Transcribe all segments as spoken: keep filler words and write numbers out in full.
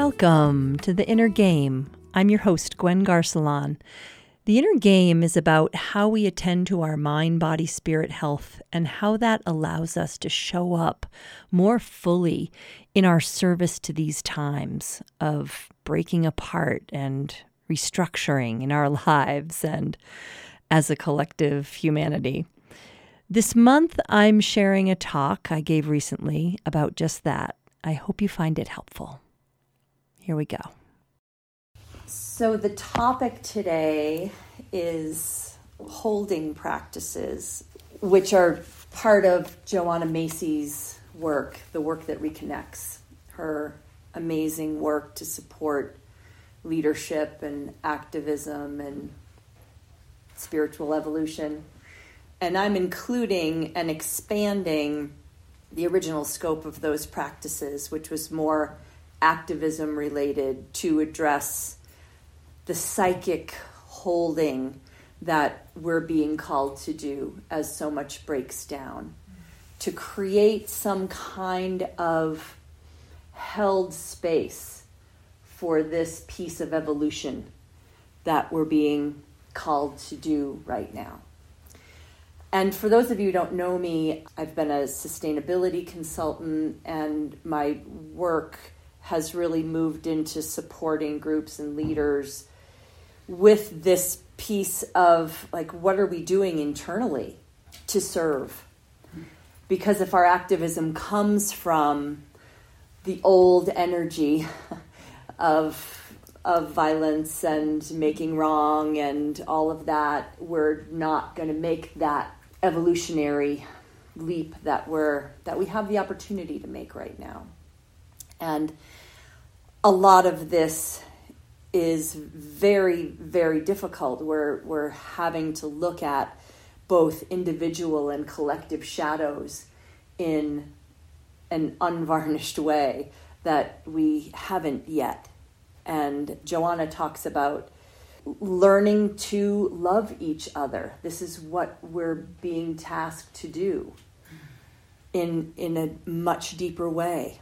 Welcome to The Inner Game. I'm your host, Gwen Garcelon. The Inner Game is about how we attend to our mind, body, spirit health and how that allows us to show up more fully in our service to these times of breaking apart and restructuring in our lives and as a collective humanity. This month, I'm sharing a talk I gave recently about just that. I hope you find it helpful. Here we go. So the topic today is holding practices, which are part of Joanna Macy's work, the work that reconnects, her amazing work to support leadership and activism and spiritual evolution. And I'm including and expanding the original scope of those practices, which was more activism related to address the psychic holding that we're being called to do as so much breaks down, to create some kind of held space for this piece of evolution that we're being called to do right now. And for those of you who don't know me, I've been a sustainability consultant, and my work has really moved into supporting groups and leaders with this piece of, like, what are we doing internally to serve? Because if our activism comes from the old energy of of violence and making wrong and all of that, we're not going to make that evolutionary leap that we're that we have the opportunity to make right now. And a lot of this is very, very difficult. We're we're having to look at both individual and collective shadows in an unvarnished way that we haven't yet. And Joanna talks about learning to love each other. This is what we're being tasked to do in in a much deeper way.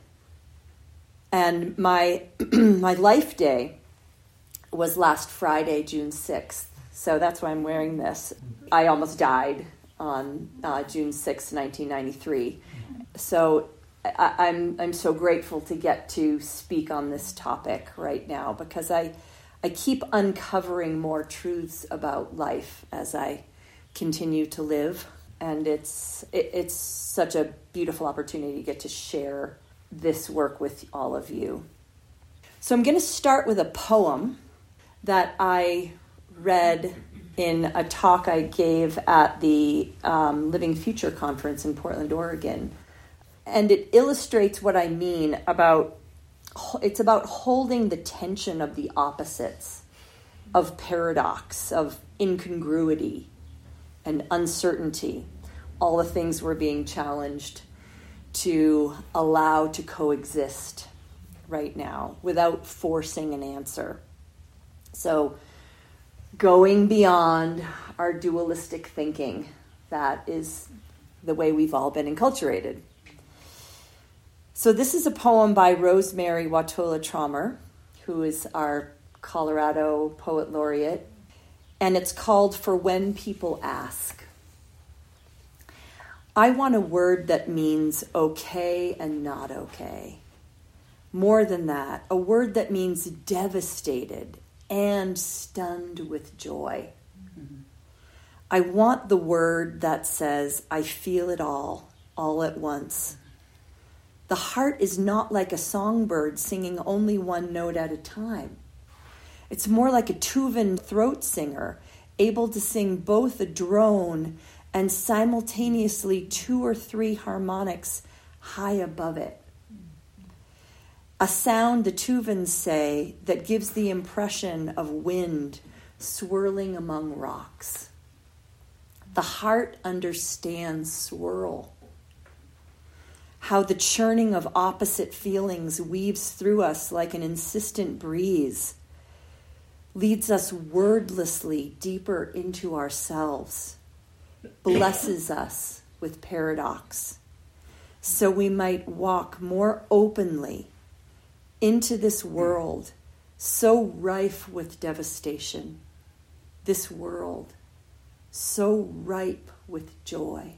And my my life day was last Friday, June sixth. So that's why I'm wearing this. I almost died on uh, June sixth, nineteen ninety-three. So I, I'm I'm so grateful to get to speak on this topic right now, because I I keep uncovering more truths about life as I continue to live, and it's it, it's such a beautiful opportunity to get to share this work with all of you. So I'm going to start with a poem that I read in a talk I gave at the um, Living Future Conference in Portland, Oregon. And it illustrates what I mean about, it's about holding the tension of the opposites, of paradox, of incongruity and uncertainty, all the things we're being challenged to allow to coexist right now without forcing an answer. So going beyond our dualistic thinking, that is the way we've all been enculturated. So this is a poem by Rosemary Watola Traumer, who is our Colorado Poet Laureate, and it's called For When People Ask. I want a word that means okay and not okay. More than that, a word that means devastated and stunned with joy. Mm-hmm. I want the word that says, I feel it all, all at once. The heart is not like a songbird singing only one note at a time. It's more like a Tuvan throat singer, able to sing both a drone and simultaneously two or three harmonics high above it. A sound, the Tuvans say, that gives the impression of wind swirling among rocks. The heart understands swirl. How the churning of opposite feelings weaves through us like an insistent breeze, leads us wordlessly deeper into ourselves, blesses us with paradox, so we might walk more openly into this world so rife with devastation, this world so ripe with joy.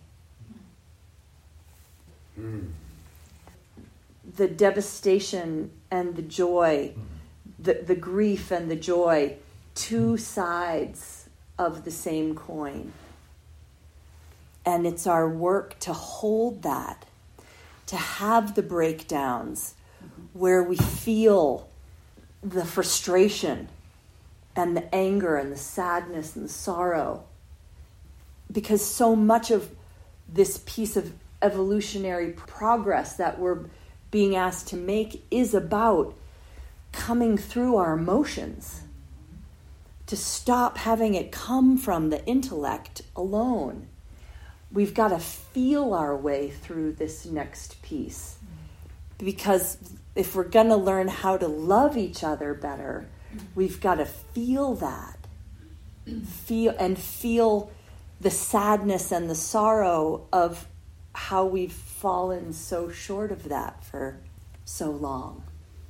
Mm. The devastation and the joy, the, the grief and the joy, two sides of the same coin. And it's our work to hold that, to have the breakdowns where we feel the frustration and the anger and the sadness and the sorrow. Because so much of this piece of evolutionary progress that we're being asked to make is about coming through our emotions, to stop having it come from the intellect alone. We've got to feel our way through this next piece. Because if we're going to learn how to love each other better, we've got to feel that. Feel and feel the sadness and the sorrow of how we've fallen so short of that for so long.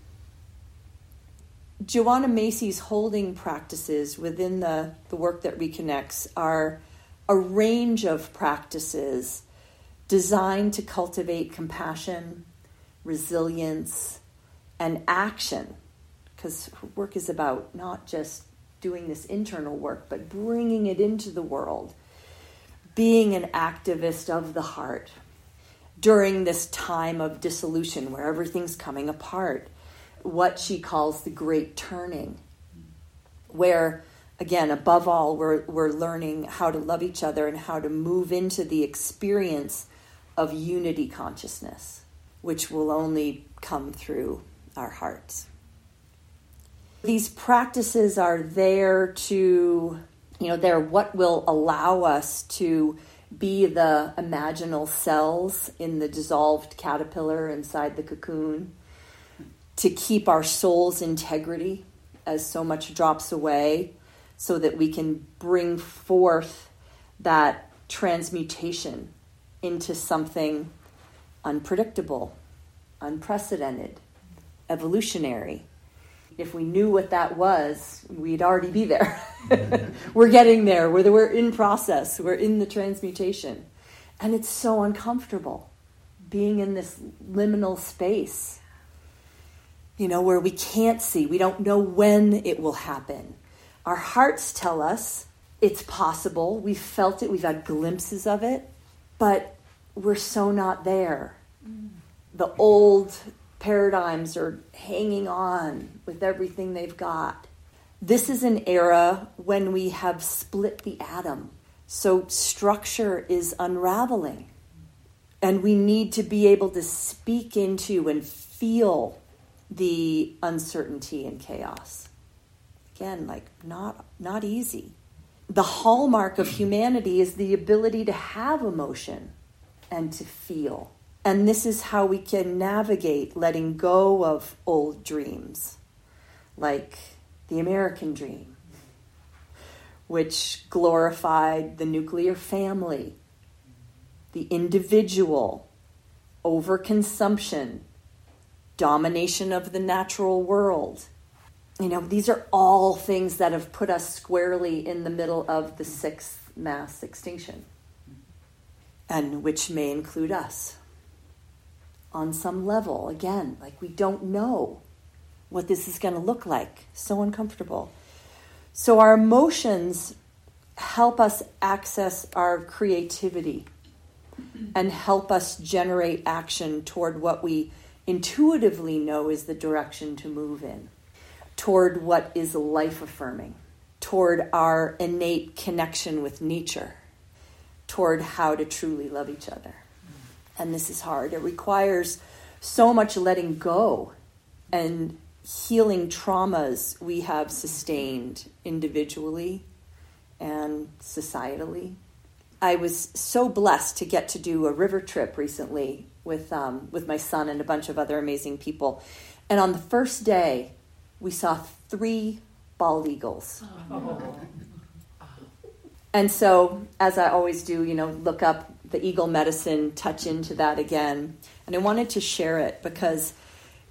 Joanna Macy's holding practices within the, the work that reconnects are a range of practices designed to cultivate compassion, resilience, and action. Because her work is about not just doing this internal work, but bringing it into the world. Being an activist of the heart during this time of dissolution where everything's coming apart. What she calls the great turning, where, again, above all, we're, we're learning how to love each other and how to move into the experience of unity consciousness, which will only come through our hearts. These practices are there to, you know, they're what will allow us to be the imaginal cells in the dissolved caterpillar inside the cocoon, to keep our soul's integrity as so much drops away, so that we can bring forth that transmutation into something unpredictable, unprecedented, evolutionary. If we knew what that was, we'd already be there. We're getting there. We're, we're in process. We're in the transmutation. And it's so uncomfortable being in this liminal space, you know, where we can't see. We don't know when it will happen. Our hearts tell us it's possible. We've felt it. We've had glimpses of it. But we're so not there. Mm. The old paradigms are hanging on with everything they've got. This is an era when we have split the atom. So structure is unraveling. And we need to be able to speak into and feel the uncertainty and chaos. Again, like not not easy. The hallmark of humanity is the ability to have emotion and to feel. And this is how we can navigate letting go of old dreams, like the American dream, which glorified the nuclear family, the individual, overconsumption, domination of the natural world. You know, these are all things that have put us squarely in the middle of the sixth mass extinction, and which may include us. On some level, again, like we don't know what this is going to look like. So uncomfortable. So our emotions help us access our creativity and help us generate action toward what we intuitively know is the direction to move in, toward what is life-affirming, toward our innate connection with nature, toward how to truly love each other. And this is hard. It requires so much letting go and healing traumas we have sustained individually and societally. I was so blessed to get to do a river trip recently with um, with my son and a bunch of other amazing people. And on the first day, we saw three bald eagles. Oh. And so, as I always do, you know, look up the eagle medicine, touch into that again. And I wanted to share it because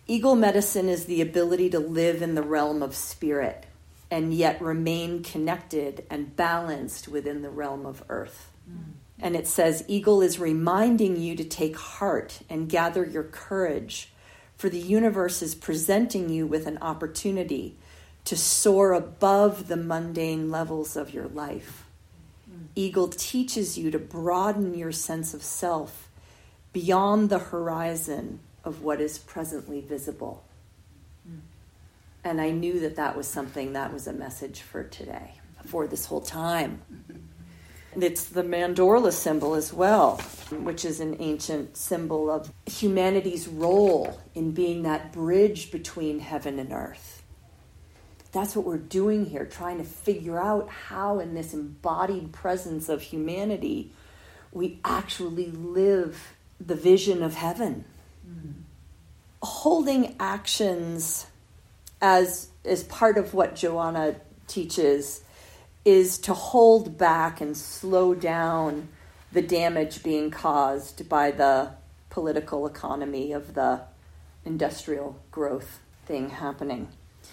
Eagle medicine is the ability to live in the realm of spirit and yet remain connected and balanced within the realm of earth. Mm. And it says, Eagle is reminding you to take heart and gather your courage, for the universe is presenting you with an opportunity to soar above the mundane levels of your life. Mm. Eagle teaches you to broaden your sense of self beyond the horizon of what is presently visible. Mm. And I knew that that was something that was a message for today, for this whole time. It's the mandorla symbol as well, which is an ancient symbol of humanity's role in being that bridge between heaven and earth. That's what we're doing here, trying to figure out how in this embodied presence of humanity we actually live the vision of heaven. Mm. Holding actions as, as part of what Joanna teaches is to hold back and slow down the damage being caused by the political economy of the industrial growth thing happening.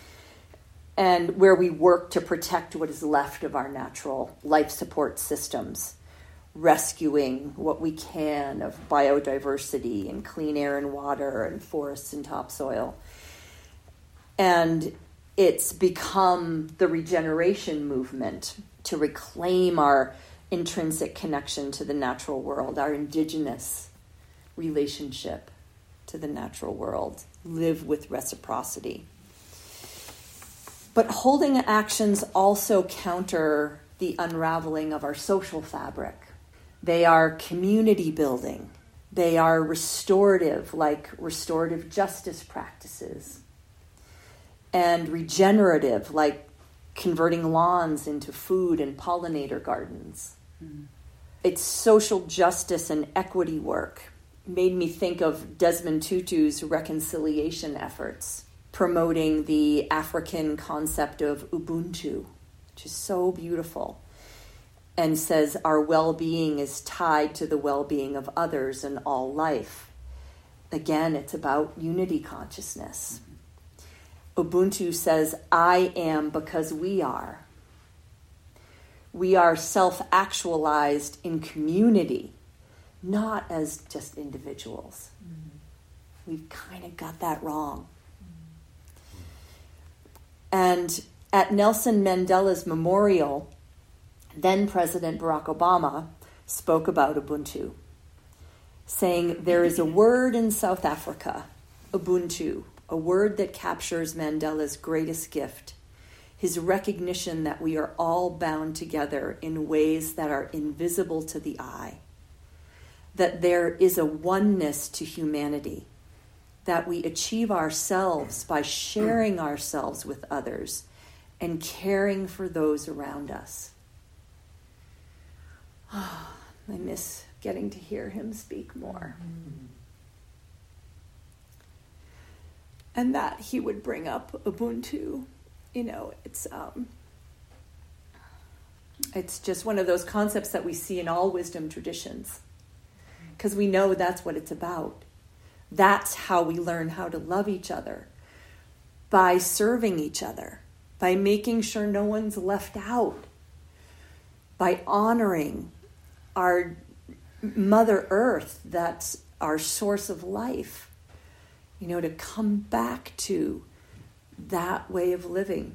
And where we work to protect what is left of our natural life support systems, rescuing what we can of biodiversity and clean air and water and forests and topsoil. And it's become the regeneration movement to reclaim our intrinsic connection to the natural world, our indigenous relationship to the natural world, live with reciprocity. But holding actions also counter the unraveling of our social fabric. They are community building. They are restorative, like restorative justice practices. And regenerative, like converting lawns into food and pollinator gardens. Mm-hmm. It's social justice and equity work. Made me think of Desmond Tutu's reconciliation efforts, promoting the African concept of Ubuntu, which is so beautiful, and says our well-being is tied to the well-being of others and all life. Again, it's about unity consciousness. Ubuntu says, I am because we are. We are self-actualized in community, not as just individuals. Mm-hmm. We've kind of got that wrong. Mm-hmm. And at Nelson Mandela's memorial, then President Barack Obama spoke about Ubuntu, saying, there is a word in South Africa, Ubuntu, a word that captures Mandela's greatest gift, his recognition that we are all bound together in ways that are invisible to the eye, that there is a oneness to humanity, that we achieve ourselves by sharing ourselves with others and caring for those around us. Oh, I miss getting to hear him speak more. Mm-hmm. And that he would bring up Ubuntu, you know, it's um, it's just one of those concepts that we see in all wisdom traditions, because we know that's what it's about. That's how we learn how to love each other, by serving each other, by making sure no one's left out, by honoring our Mother Earth, that's our source of life. You know, to come back to that way of living.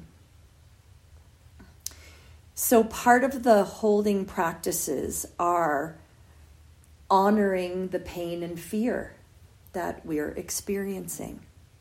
So part of the holding practices are honoring the pain and fear that we're experiencing.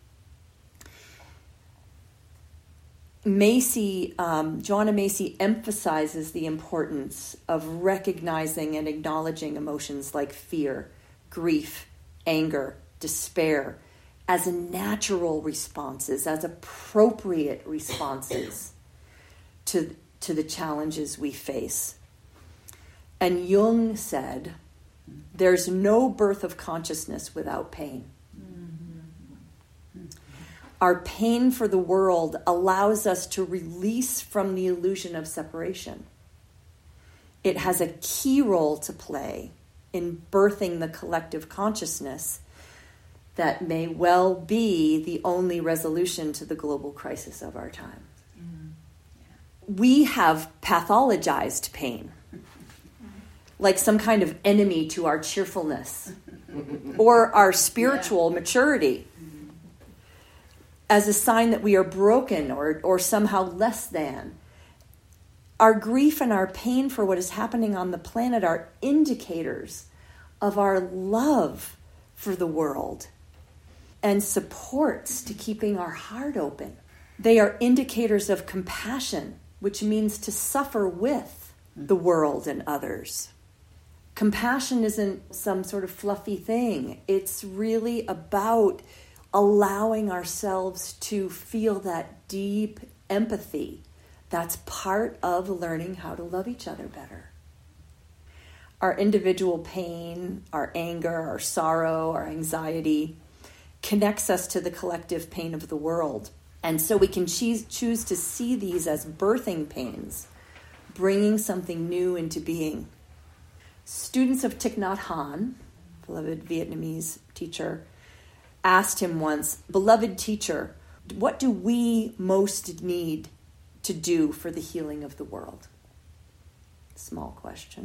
Macy, um, Joanna Macy emphasizes the importance of recognizing and acknowledging emotions like fear, grief, anger, despair, as natural responses, as appropriate responses to, to the challenges we face. And Jung said, there's no birth of consciousness without pain. Mm-hmm. Our pain for the world allows us to release from the illusion of separation. It has a key role to play in birthing the collective consciousness that may well be the only resolution to the global crisis of our time. Mm-hmm. Yeah. We have pathologized pain, like some kind of enemy to our cheerfulness or our spiritual yeah. maturity, mm-hmm. as a sign that we are broken or, or somehow less than. Our grief and our pain for what is happening on the planet are indicators of our love for the world and supports to keeping our heart open. They are indicators of compassion, which means to suffer with the world and others. Compassion isn't some sort of fluffy thing. It's really about allowing ourselves to feel that deep empathy. That's part of learning how to love each other better. Our individual pain, our anger, our sorrow, our anxiety connects us to the collective pain of the world. And so we can choose, choose to see these as birthing pains, bringing something new into being. Students of Thich Nhat Hanh, beloved Vietnamese teacher, asked him once, "Beloved teacher, what do we most need to do for the healing of the world?" Small question.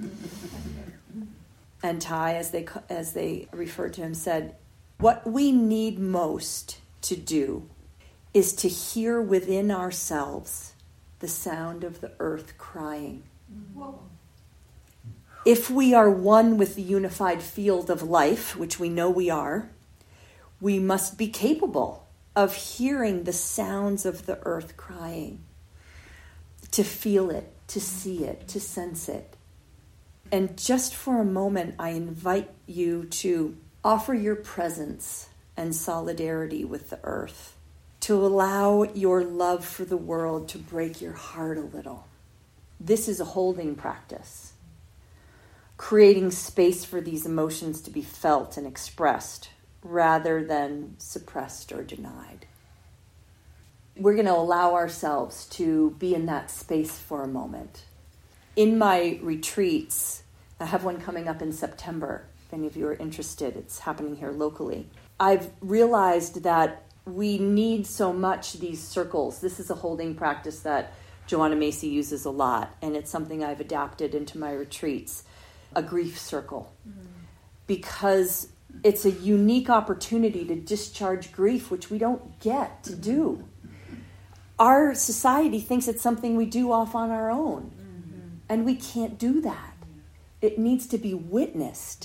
And Thai, as they as they referred to him, said, "What we need most to do is to hear within ourselves the sound of the earth crying." Whoa. If we are one with the unified field of life, which we know we are, we must be capable of hearing the sounds of the earth crying, to feel it, to see it, to sense it. And just for a moment, I invite you to offer your presence and solidarity with the earth, to allow your love for the world to break your heart a little. This is a holding practice, creating space for these emotions to be felt and expressed rather than suppressed or denied. We're going to allow ourselves to be in that space for a moment. In my retreats, I have one coming up in September. If any of you are interested, it's happening here locally. I've realized that we need so much these circles. This is a holding practice that Joanna Macy uses a lot, and it's something I've adapted into my retreats, a grief circle. Mm-hmm. Because it's a unique opportunity to discharge grief, which we don't get to do. Our society thinks it's something we do off on our own, mm-hmm. and we can't do that. It needs to be witnessed.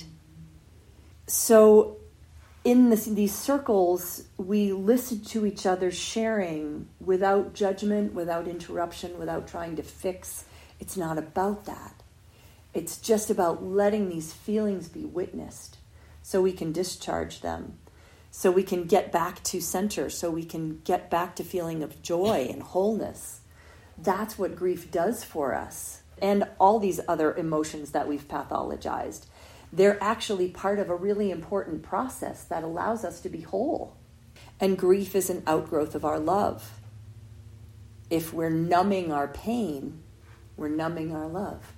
So in this, these circles, we listen to each other sharing without judgment, without interruption, without trying to fix. It's not about that. It's just about letting these feelings be witnessed so we can discharge them, so we can get back to center, so we can get back to feeling of joy and wholeness. That's what grief does for us. And all these other emotions that we've pathologized. They're actually part of a really important process that allows us to be whole. And grief is an outgrowth of our love. If we're numbing our pain, we're numbing our love.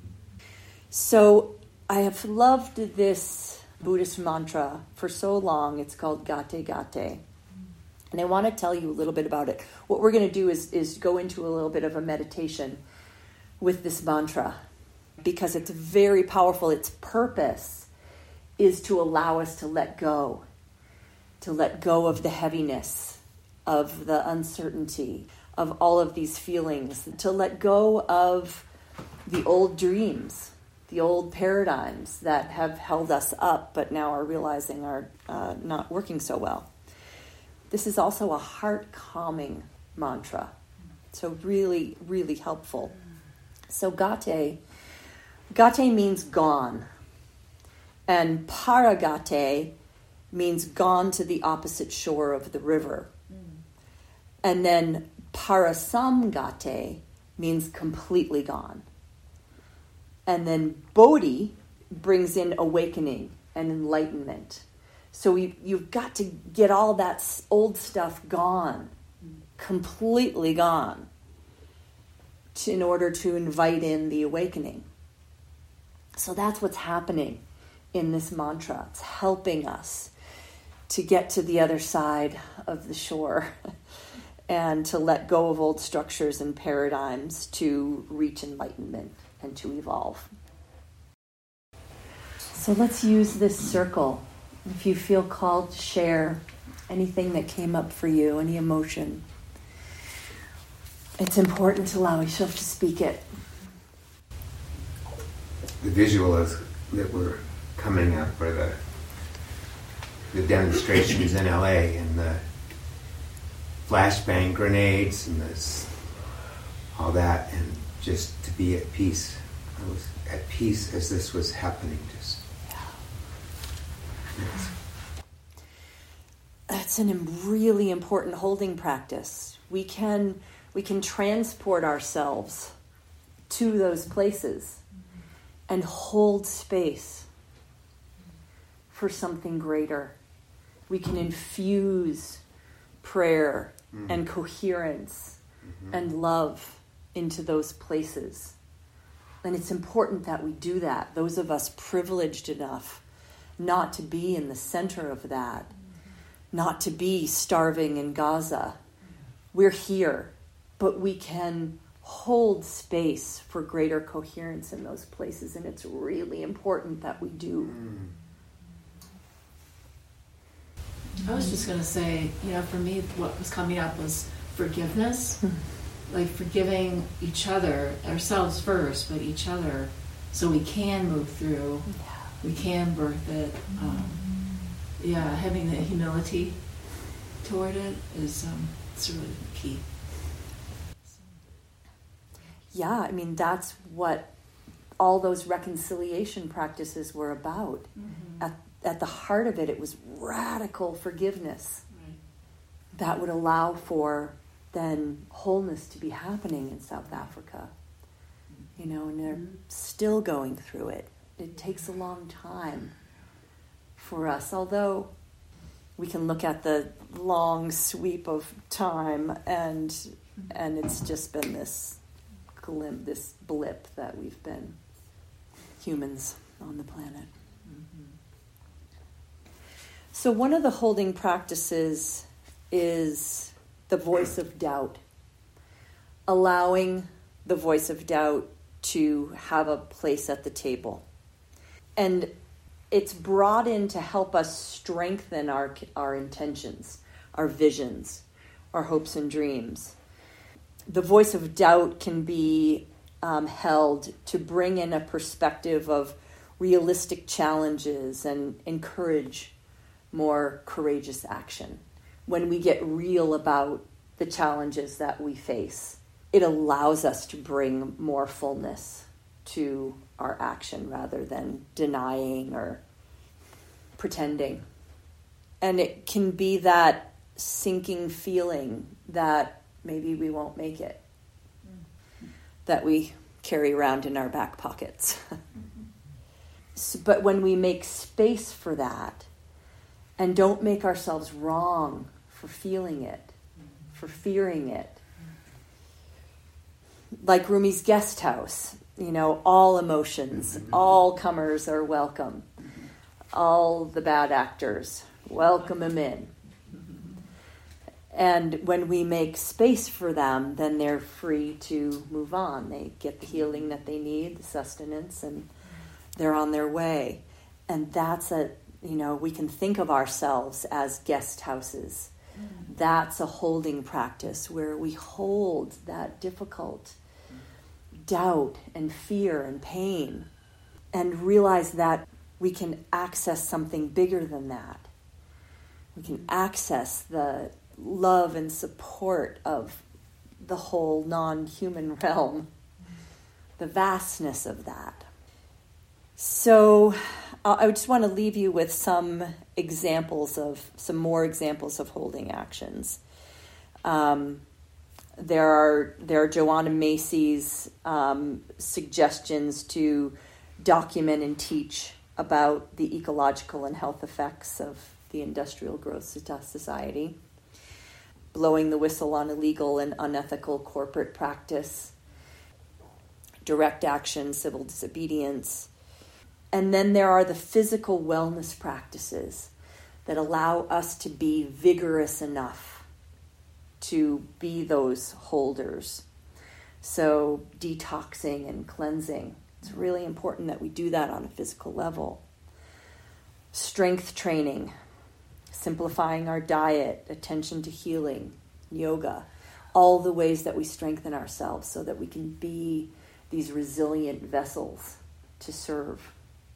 So I have loved this Buddhist mantra for so long. It's called Gate Gate. And I want to tell you a little bit about it. What we're going to do is, is go into a little bit of a meditation with this mantra, because it's very powerful. Its purpose is to allow us to let go, to let go of the heaviness, of the uncertainty, of all of these feelings, to let go of the old dreams, the old paradigms that have held us up but now are realizing are uh, not working so well. This is also a heart-calming mantra, so really, really helpful. So gate, gate means gone, and paragate means gone to the opposite shore of the river. Mm. And then parasamgate means completely gone. And then bodhi brings in awakening and enlightenment. So we, you've got to get all that old stuff gone, completely gone, to, in order to invite in the awakening. So that's what's happening in this mantra. It's helping us to get to the other side of the shore and to let go of old structures and paradigms to reach enlightenment and to evolve. So let's use this circle. If you feel called to share anything that came up for you, any emotion, it's important to allow yourself to speak it. The visual is that we're coming up for the the demonstrations in L A and the flashbang grenades and this, all that, and just to be at peace. I was at peace as this was happening. Just yes. That's a really important holding practice. We can we can transport ourselves to those places and hold space for something greater. We can infuse prayer mm-hmm. and coherence mm-hmm. and love into those places. And it's important that we do that. Those of us privileged enough not to be in the center of that, mm-hmm. not to be starving in Gaza. We're here, but we can hold space for greater coherence in those places, and it's really important that we do. Mm. I was just going to say, you know, for me, what was coming up was forgiveness, like forgiving each other, ourselves first, but each other, so we can move through, yeah. we can birth it. Um, yeah, having the humility toward it is um, it's really key. Yeah, I mean, that's what all those reconciliation practices were about. Mm-hmm. At, at the heart of it, it was radical forgiveness right. that would allow for then wholeness to be happening in South Africa. You know, and they're mm-hmm. still going through it. It takes a long time for us, although we can look at the long sweep of time and mm-hmm. and it's just been this Glimpse, this blip that we've been humans on the planet. Mm-hmm. So one of the holding practices is the voice of doubt, allowing the voice of doubt to have a place at the table. And it's brought in to help us strengthen our our intentions, our visions, our hopes and dreams. The voice of doubt can be um, held to bring in a perspective of realistic challenges and encourage more courageous action. When we get real about the challenges that we face, it allows us to bring more fullness to our action rather than denying or pretending. And it can be that sinking feeling that maybe we won't make it, mm-hmm. that we carry around in our back pockets. mm-hmm. so, but when we make space for that and don't make ourselves wrong for feeling it, mm-hmm. for fearing it, mm-hmm. like Rumi's guest house, you know, all emotions, mm-hmm. all comers are welcome. Mm-hmm. All the bad actors, welcome them in. And when we make space for them, then they're free to move on. They get the healing that they need, the sustenance, and they're on their way. And that's a, you know, we can think of ourselves as guest houses. Mm-hmm. That's a holding practice where we hold that difficult doubt and fear and pain and realize that we can access something bigger than that. We can access the love and support of the whole non-human realm, the vastness of that. So I just want to leave you with some examples of, some more examples of holding actions. Um, there are there are Joanna Macy's um, suggestions to document and teach about the ecological and health effects of the industrial growth society. Blowing the whistle on illegal and unethical corporate practice, direct action, civil disobedience. And then there are the physical wellness practices that allow us to be vigorous enough to be those holders. So detoxing and cleansing, it's really important that we do that on a physical level. Strength training, simplifying our diet, attention to healing, yoga, all the ways that we strengthen ourselves so that we can be these resilient vessels to serve.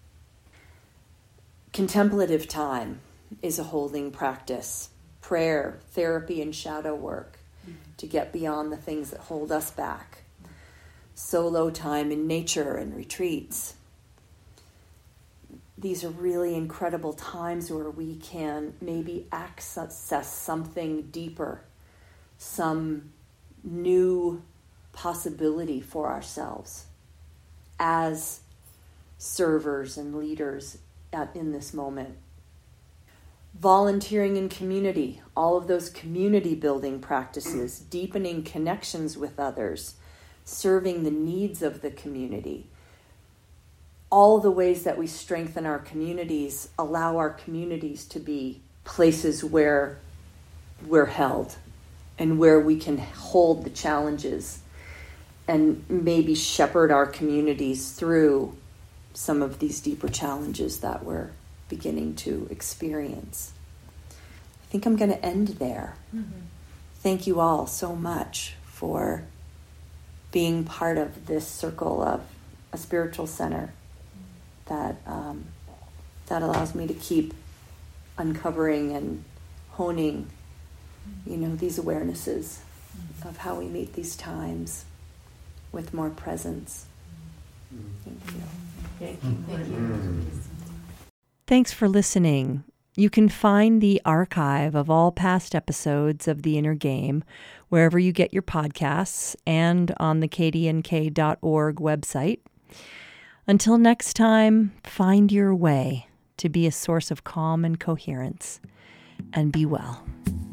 Contemplative time is a holding practice. Prayer, therapy, and shadow work mm-hmm. to get beyond the things that hold us back. Solo time in nature and retreats. These are really incredible times where we can maybe access something deeper, some new possibility for ourselves as servers and leaders at, in this moment. Volunteering in community, all of those community building practices, deepening connections with others, serving the needs of the community. All the ways that we strengthen our communities allow our communities to be places where we're held and where we can hold the challenges and maybe shepherd our communities through some of these deeper challenges that we're beginning to experience. I think I'm going to end there. Mm-hmm. Thank you all so much for being part of this circle of a spiritual center that um, that allows me to keep uncovering and honing, you know, these awarenesses mm-hmm. of how we meet these times with more presence. Mm-hmm. Thank you. Thank you. Thank you. Thanks for listening. You can find the archive of all past episodes of The Inner Game wherever you get your podcasts and on the k d n k dot org website. Until next time, find your way to be a source of calm and coherence, and be well.